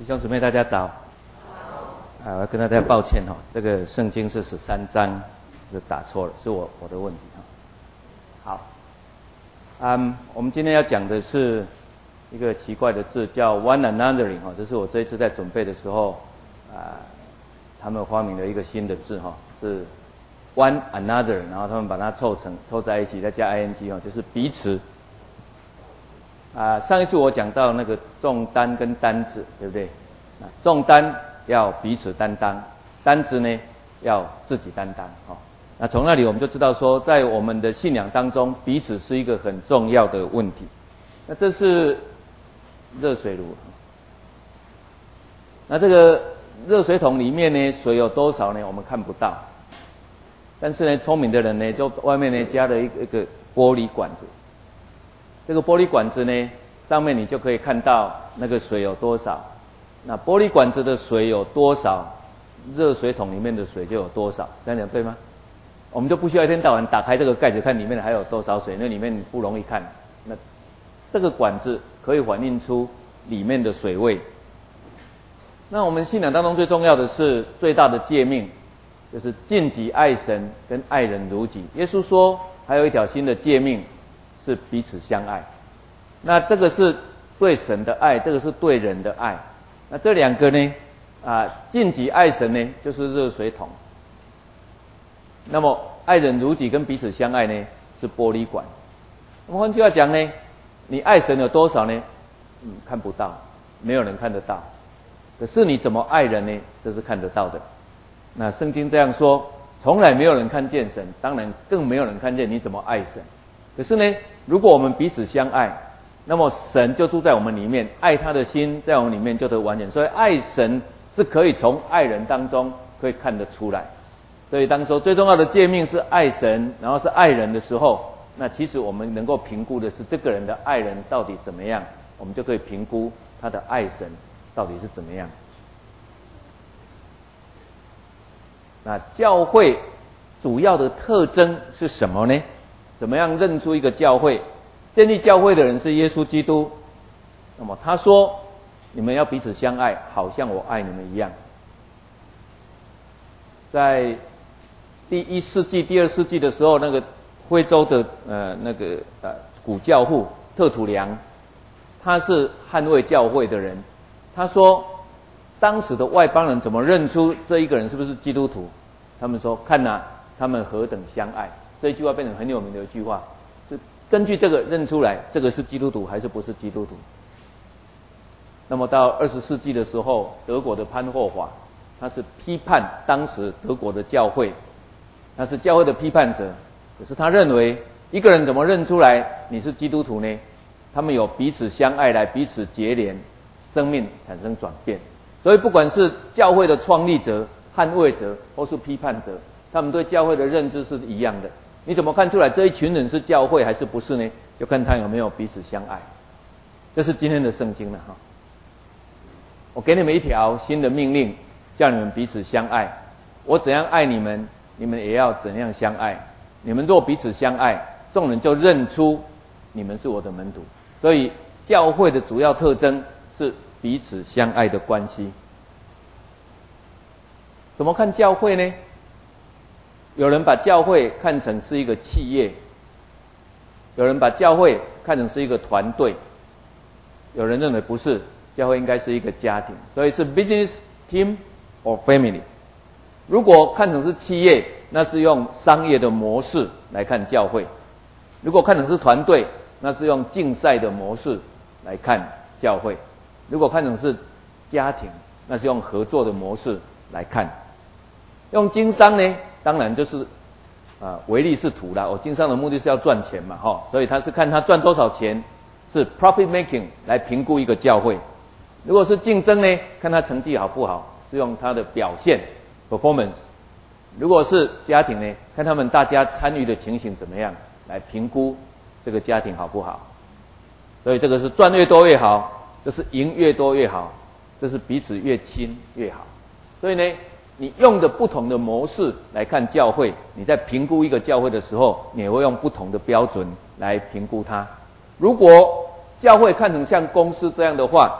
弟兄姊妹，大家早。我要跟大家抱歉哈，这个圣经是13章，就打错了，是我的问题哈。好，我们今天要讲的是一个奇怪的字，叫 one anothering 哈，这是我这一次在准备的时候他们发明了一个新的字哈，是 one another， 然后他们把它凑在一起，再加 ing 哈，就是彼此。上一次我讲到那个重担跟担子，对不对？重担要彼此担当，担子呢要自己担当。那从那里我们就知道说，在我们的信仰当中，彼此是一个很重要的问题。那这是热水炉，那这个热水桶里面呢，水有多少呢？我们看不到。但是呢，聪明的人呢，就外面呢加了一个玻璃管子。这个玻璃管子呢，上面你就可以看到那个水有多少。那玻璃管子的水有多少，热水桶里面的水就有多少，这样讲对吗？我们就不需要一天到晚打开这个盖子看里面还有多少水，那里面不容易看。那这个管子可以反映出里面的水位。那我们信仰当中最重要的是最大的诫命，就是尽己爱神跟爱人如己。耶稣说还有一条新的诫命是彼此相爱。那这个是对神的爱，这个是对人的爱。那这两个呢尽己爱神呢就是热水桶，那么爱人如己跟彼此相爱呢是玻璃管。那么换句话讲呢，你爱神有多少呢？看不到，没有人看得到。可是你怎么爱人呢？这是看得到的。那圣经这样说，从来没有人看见神，当然更没有人看见你怎么爱神。可是呢，如果我们彼此相爱，那么神就住在我们里面，爱他的心在我们里面就得完全。所以爱神是可以从爱人当中可以看得出来。所以当说最重要的诫命是爱神，然后是爱人的时候，那其实我们能够评估的是这个人的爱人到底怎么样，我们就可以评估他的爱神到底是怎么样。那教会主要的特征是什么呢？怎么样认出一个教会？建立教会的人是耶稣基督。那么他说，你们要彼此相爱，好像我爱你们一样。在第1世纪、第2世纪的时候，那个徽州的古教父特土良，他是捍卫教会的人。他说，当时的外邦人怎么认出这一个人是不是基督徒？他们说，看他们何等相爱。这一句话变成很有名的一句话，是根据这个认出来，这个是基督徒还是不是基督徒。那么到20世纪的时候，德国的潘霍华，他是批判当时德国的教会，他是教会的批判者。可是他认为，一个人怎么认出来你是基督徒呢？他们有彼此相爱来彼此结连，生命产生转变。所以不管是教会的创立者、捍卫者或是批判者，他们对教会的认知是一样的。你怎么看出来这一群人是教会还是不是呢？就看他有没有彼此相爱。这是今天的圣经了哈。我给你们一条新的命令，叫你们彼此相爱。我怎样爱你们，你们也要怎样相爱。你们若彼此相爱，众人就认出你们是我的门徒。所以教会的主要特征是彼此相爱的关系。怎么看教会呢？有人把教会看成是一个企业，有人把教会看成是一个团队，有人认为不是，教会应该是一个家庭，所以是 business, team or family。如果看成是企业，那是用商业的模式来看教会；如果看成是团队，那是用竞赛的模式来看教会；如果看成是家庭，那是用合作的模式来看。用经商呢，当然就是唯利是图啦。经商的目的是要赚钱嘛，所以他是看他赚多少钱，是 profit making 来评估一个教会。如果是竞争呢，看他成绩好不好，是用他的表现 performance。如果是家庭呢，看他们大家参与的情形怎么样，来评估这个家庭好不好。所以这个是赚越多越好，这是赢越多越好，这是彼此越亲越好。所以呢，你用的不同的模式来看教会，你在评估一个教会的时候，你也会用不同的标准来评估它。如果教会看成像公司这样的话，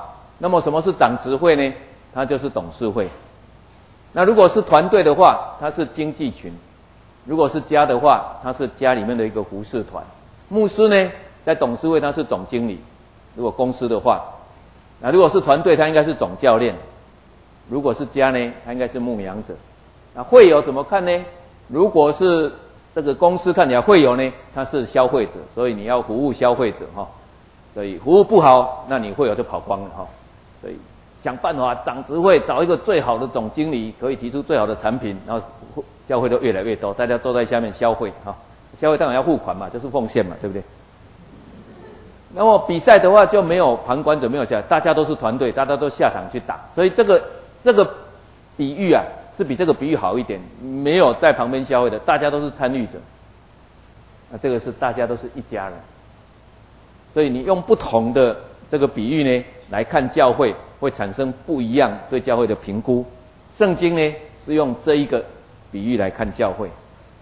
那么什么是长执会呢？它就是董事会。那如果是团队的话，它是经济群；如果是家的话，它是家里面的一个服侍团。牧师呢，在董事会他是总经理，如果公司的话，那如果是团队，他应该是总教练；如果是家呢，他应该是牧羊者。那会友怎么看呢？如果是这个公司看起来会友呢，他是消费者，所以你要服务消费者哈。所以服务不好，那你会友就跑光了哈。所以想办法长执会，找一个最好的总经理，可以提出最好的产品，然后教会都越来越多，大家都在下面消费哈。消费当然要付款嘛，就是奉献嘛，对不对？那么比赛的话就没有旁观者，没有下，大家都是团队，大家都下场去打，所以这个比喻啊，是比这个比喻好一点，没有在旁边消费的，大家都是参与者。那这个是大家都是一家人，所以你用不同的这个比喻呢来看教会，会产生不一样对教会的评估。圣经呢是用这一个比喻来看教会。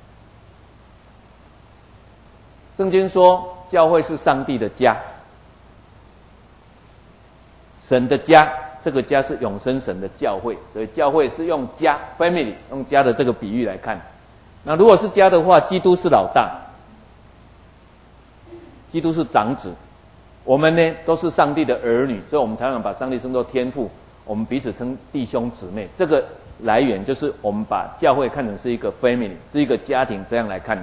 圣经说，教会是上帝的家，神的家，这个家是永生神的教会，所以教会是用家 family 用家的这个比喻来看。那如果是家的话，基督是老大，基督是长子，我们呢都是上帝的儿女，所以我们常常把上帝称作天父，我们彼此称弟兄姊妹。这个来源就是我们把教会看成是一个 family， 是一个家庭，这样来看的。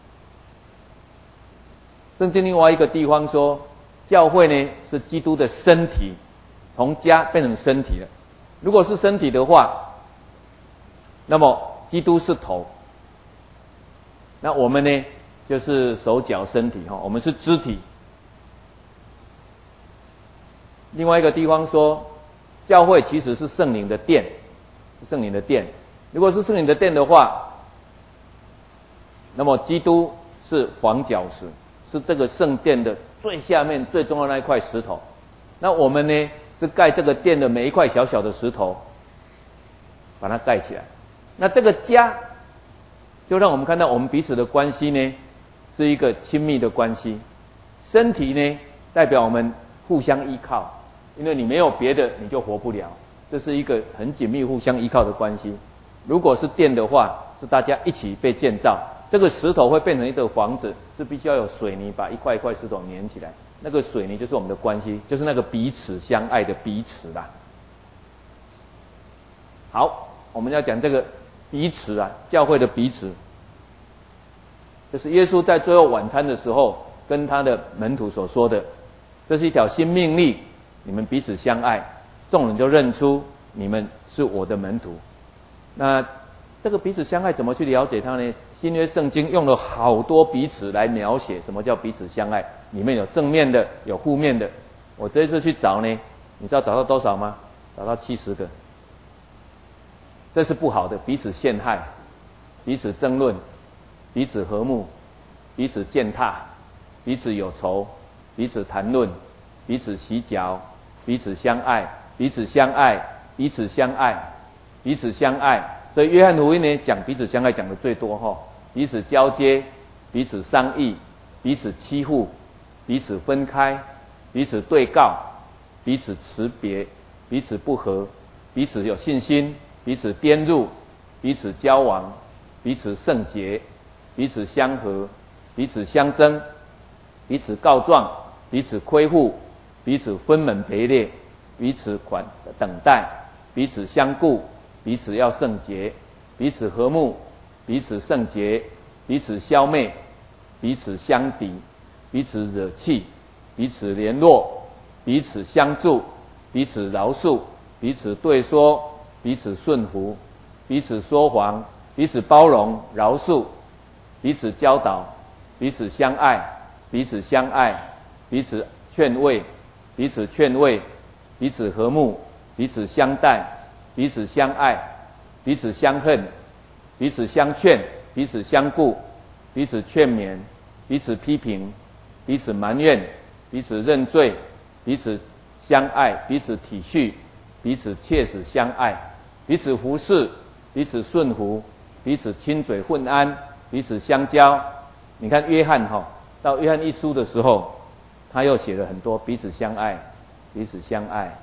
圣经另外一个地方说，教会呢是基督的身体，从家变成身体了。如果是身体的话，那么基督是头，那我们呢就是手脚身体哈，我们是肢体。另外一个地方说，教会其实是圣灵的殿，圣灵的殿。如果是圣灵的殿的话，那么基督是房角石，是这个圣殿的最下面最重要的那一块石头。那我们呢是盖这个殿的每一块小小的石头，把它盖起来。那这个家就让我们看到我们彼此的关系呢是一个亲密的关系。身体呢代表我们互相依靠，因为你没有别的你就活不了，这是一个很紧密互相依靠的关系。如果是殿的话，是大家一起被建造，这个石头会变成一个房子，是必须要有水泥把一块一块石头粘起来，那个水泥就是我们的关系，就是那个彼此相爱的彼此啦。好，我们要讲这个彼此啊，教会的彼此，就是耶稣在最后晚餐的时候跟他的门徒所说的，这是一条新命令，你们彼此相爱，众人就认出你们是我的门徒。那这个彼此相爱怎么去了解它呢？新约圣经用了好多彼此来描写什么叫彼此相爱，里面有正面的，有负面的。我这一次去找呢，你知道找到多少吗？找到70个。这是不好的，彼此陷害，彼此争论，彼此和睦，彼此践踏，彼此有仇，彼此谈论，彼此洗脚，彼此相爱，彼此相爱，彼此相爱，彼此相爱。所以约翰福音呢讲彼此相爱讲的最多哈，彼此交接，彼此商议，彼此欺负，彼此分开，彼此对告，彼此辞别，彼此不和，彼此有信心，彼此颠入，彼此交往，彼此圣洁，彼此相合，彼此相争，彼此告状，彼此亏负，彼此分门别类，彼此等待，彼此相顾，彼此要圣洁，彼此和睦，彼此圣洁，彼此消灭，彼此相敌，彼此惹气，彼此联络，彼此相助，彼此饶恕，彼此对说，彼此顺服，彼此说谎，彼此包容饶恕，彼此教导，彼此相爱，彼此相爱，彼此劝慰，彼此劝慰，彼此和睦，彼此相待，彼此相爱，彼此相恨，彼此相劝，彼此相顾，彼此劝勉，彼此批评，彼此埋怨，彼此认罪，彼此相爱，彼此体恤，彼此切实相爱，彼此服侍，彼此顺服，彼此亲嘴混安，彼此相交。你看约翰到约翰一书的时候，他又写了很多彼此相爱，彼此相爱，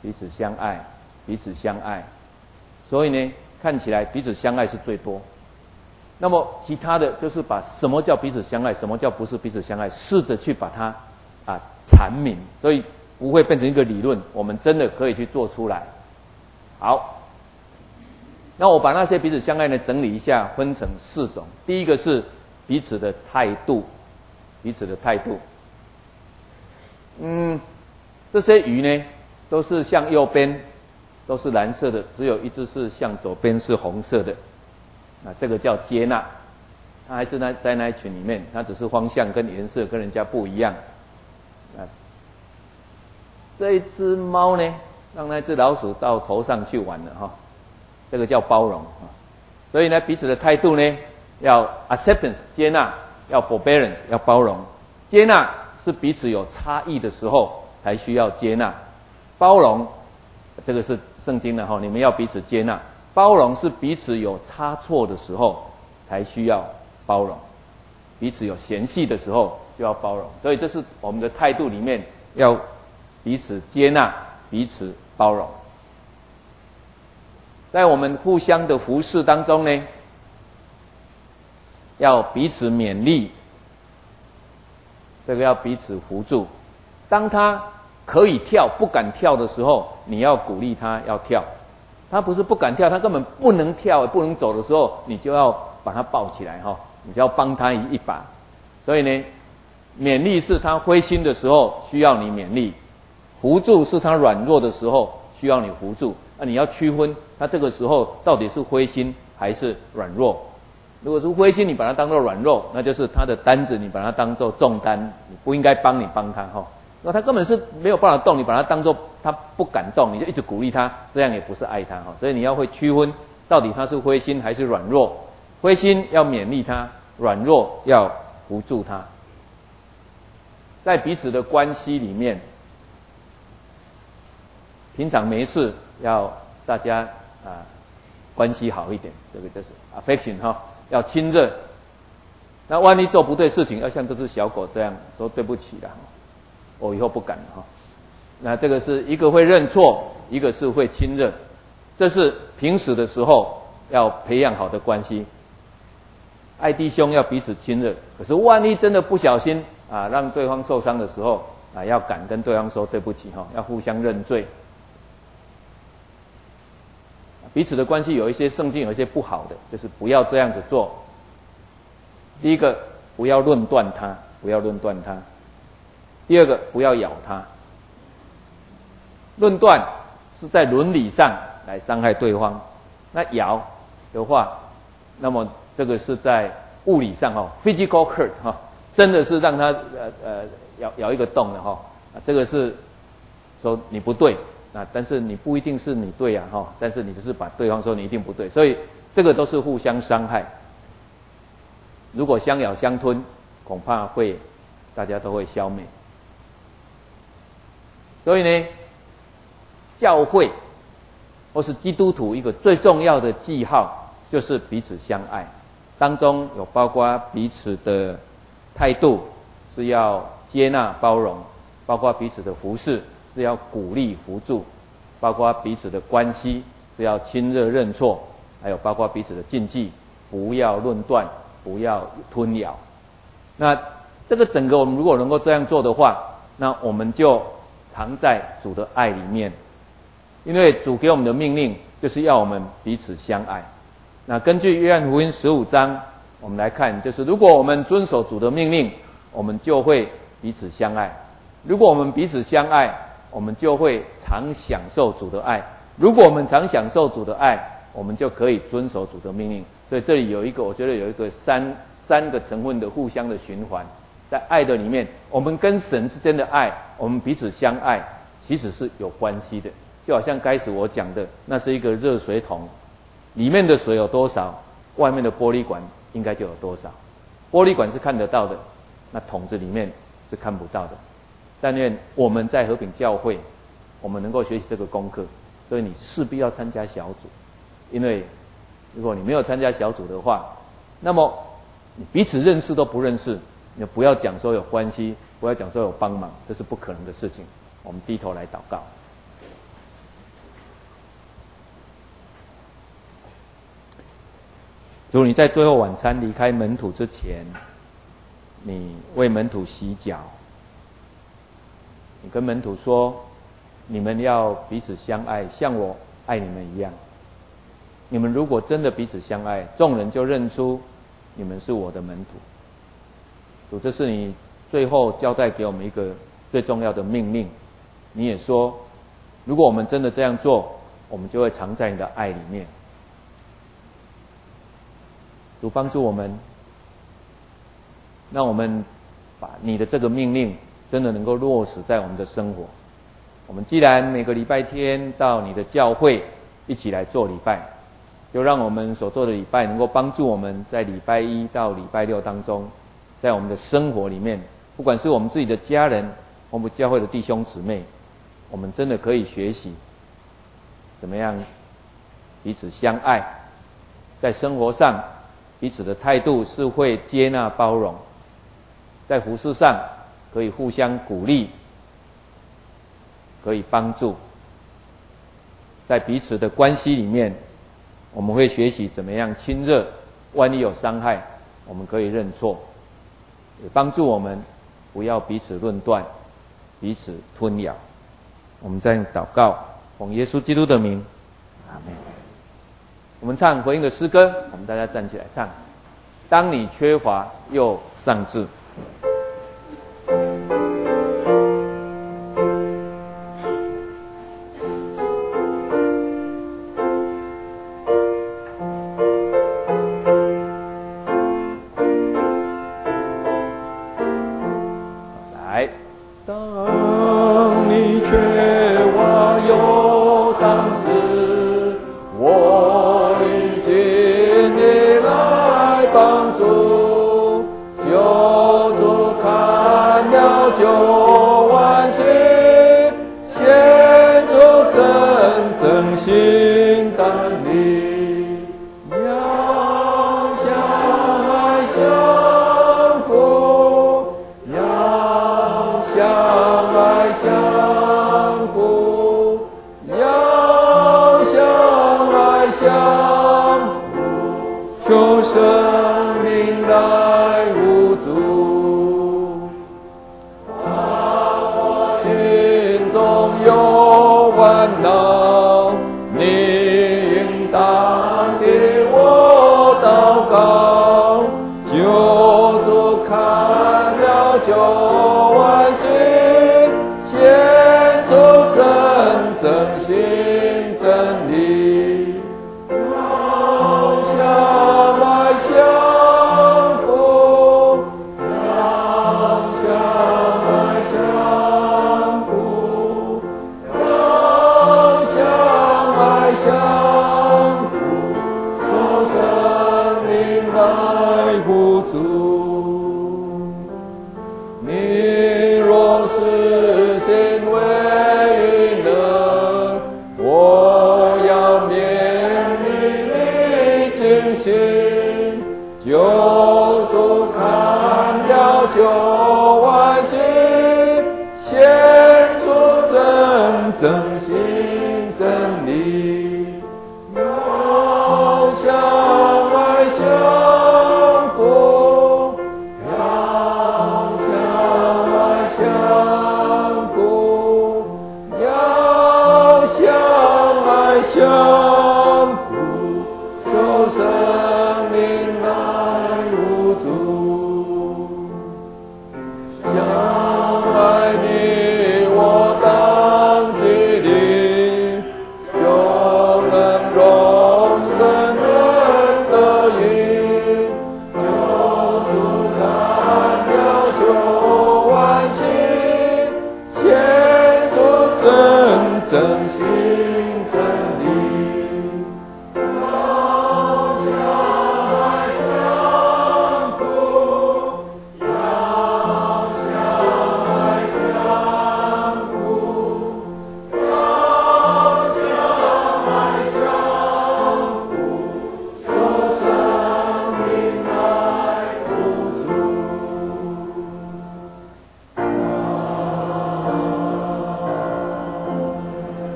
彼此相爱，彼此相爱。所以呢，看起来彼此相爱是最多。那么其他的就是把什么叫彼此相爱，什么叫不是彼此相爱，试着去把它阐明，所以不会变成一个理论，我们真的可以去做出来。好，那我把那些彼此相爱呢整理一下，分成4种。第一个是彼此的态度，彼此的态度。这些鱼呢都是向右边都是蓝色的，只有一只是向左边是红色的。这个叫接纳，它还是在那一群里面，它只是方向跟颜色跟人家不一样。这一只猫呢，让那只老鼠到头上去玩了哈，这个叫包容啊。所以呢，彼此的态度呢，要 acceptance 接纳，要 forbearance 要包容。接纳是彼此有差异的时候才需要接纳，包容这个是圣经的哈，你们要彼此接纳。包容是彼此有差错的时候才需要包容，彼此有嫌隙的时候就要包容。所以这是我们的态度里面要彼此接纳，彼此包容。在我们互相的服事当中呢，要彼此勉励，这个要彼此扶助。当他可以跳不敢跳的时候，你要鼓励他要跳。他不是不敢跳，他根本不能跳不能走的时候，你就要把他抱起来哈，你就要帮他一把。所以呢，勉励是他灰心的时候需要你勉励，扶助是他软弱的时候需要你扶助。你要区分他这个时候到底是灰心还是软弱。如果是灰心，你把他当作软弱，那就是他的担子，你把他当作重担，你不应该帮他哈。那他根本是没有办法动，你把他当作他不敢动，你就一直鼓励他，这样也不是爱他哈。所以你要会区分到底他是灰心还是软弱。灰心要勉励他，软弱要扶助他。在彼此的关系里面，平常没事要大家关系好一点，这个就是 affection 哈，要亲热。那万一做不对事情，要像这只小狗这样说对不起了，我以后不敢了哈。那这个是一个会认错，一个是会亲热，这是平时的时候要培养好的关系。爱弟兄要彼此亲热，可是万一真的不小心让对方受伤的时候要敢跟对方说对不起哈，要互相认罪。彼此的关系有一些圣经有一些不好的，就是不要这样子做。第一个，不要论断他，不要论断他。第二个，不要咬他。论断是在伦理上来伤害对方，那咬的话，那么这个是在物理上physical hurt 真的是让他咬一个洞的这个是说你不对但是你不一定是你对但是你只是把对方说你一定不对，所以这个都是互相伤害。如果相咬相吞，恐怕大家都会消灭。所以呢，教会或是基督徒一个最重要的记号就是彼此相爱，当中有包括彼此的态度是要接纳包容，包括彼此的服事是要鼓励扶助，包括彼此的关系是要亲热认错，还有包括彼此的禁忌，不要论断，不要吞咬。那这个整个我们如果能够这样做的话，那我们就常在主的爱里面，因为主给我们的命令就是要我们彼此相爱。那根据约翰福音15章我们来看，就是如果我们遵守主的命令，我们就会彼此相爱。如果我们彼此相爱，我们就会常享受主的爱。如果我们常享受主的爱，我们就可以遵守主的命令。所以这里我觉得有一个三个成分的互相的循环。在爱的里面，我们跟神之间的爱，我们彼此相爱，其实是有关系的。就好像开始我讲的，那是一个热水桶，里面的水有多少，外面的玻璃管应该就有多少。玻璃管是看得到的，那桶子里面是看不到的。但愿我们在和平教会，我们能够学习这个功课。所以你势必要参加小组，因为如果你没有参加小组的话，那么你彼此认识都不认识，你不要讲说有关系，不要讲说有帮忙，这是不可能的事情。我们低头来祷告。 主，你在最后晚餐离开门徒之前，你为门徒洗脚，你跟门徒说，你们要彼此相爱，像我爱你们一样。你们如果真的彼此相爱，众人就认出你们是我的门徒。主，这是你最后交代给我们一个最重要的命令。你也说，如果我们真的这样做，我们就会藏在你的爱里面。主，帮助我们，让我们把你的这个命令真的能够落实在我们的生活。我们既然每个礼拜天到你的教会一起来做礼拜，就让我们所做的礼拜能够帮助我们在礼拜一到礼拜六当中，在我们的生活里面，不管是我们自己的家人，我们教会的弟兄姊妹，我们真的可以学习怎么样彼此相爱，在生活上彼此的态度是会接纳包容，在服事上可以互相鼓励，可以帮助，在彼此的关系里面，我们会学习怎么样亲热，万一有伤害，我们可以认错，也帮助我们不要彼此论断，彼此吞咬。我们再祷告，奉耶稣基督的名，阿们。我们唱回应的诗歌，我们大家站起来唱。当你缺乏又丧志。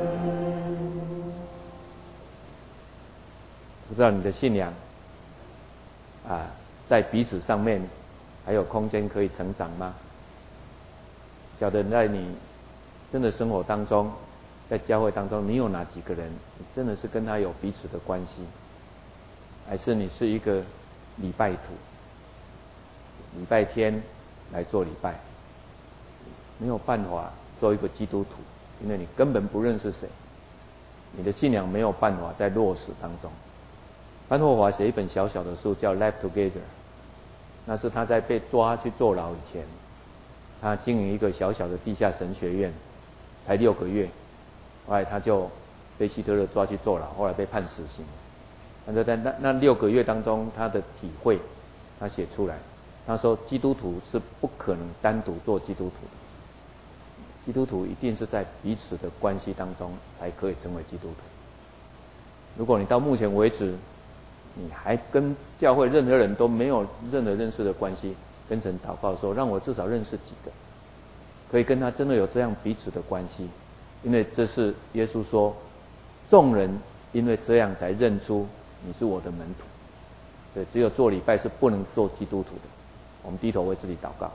不知道你的信仰在彼此上面还有空间可以成长吗？晓得在你真的生活当中，在教会当中，你有哪几个人真的是跟他有彼此的关系？还是你是一个礼拜徒，礼拜天来做礼拜，没有办法做一个基督徒，因为你根本不认识谁，你的信仰没有办法在落实当中。潘霍华写一本小小的书叫《Life Together》，那是他在被抓去坐牢以前，他经营一个小小的地下神学院，才6个月，后来他就被希特勒抓去坐牢，后来被判死刑。但是在那6个月当中，他的体会，他写出来。他说，基督徒是不可能单独做基督徒的，基督徒一定是在彼此的关系当中才可以成为基督徒。如果你到目前为止，你还跟教会任何人都没有任何认识的关系，跟神祷告说，让我至少认识几个，可以跟他真的有这样彼此的关系。因为这是耶稣说，众人因为这样才认出你是我的门徒。对，只有做礼拜是不能做基督徒的。我们低头为自己祷告。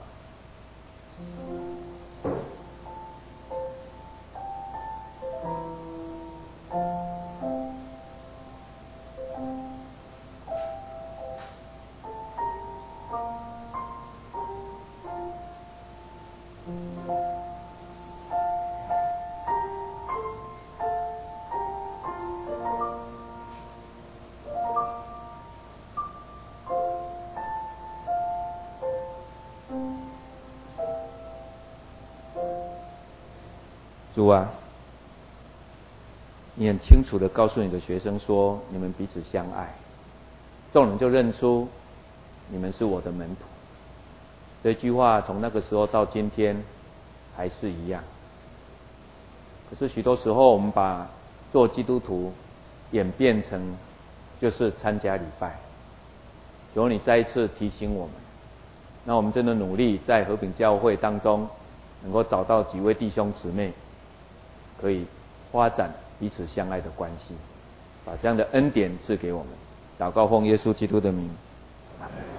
主啊，你很清楚地告诉你的学生说，你们彼此相爱，众人就认出你们是我的门徒。这句话从那个时候到今天还是一样。可是许多时候我们把做基督徒演变成就是参加礼拜。求你再一次提醒我们，那我们真的努力在和平教会当中能够找到几位弟兄姊妹，可以发展彼此相爱的关系，把这样的恩典赐给我们。祷告奉耶稣基督的名，阿们。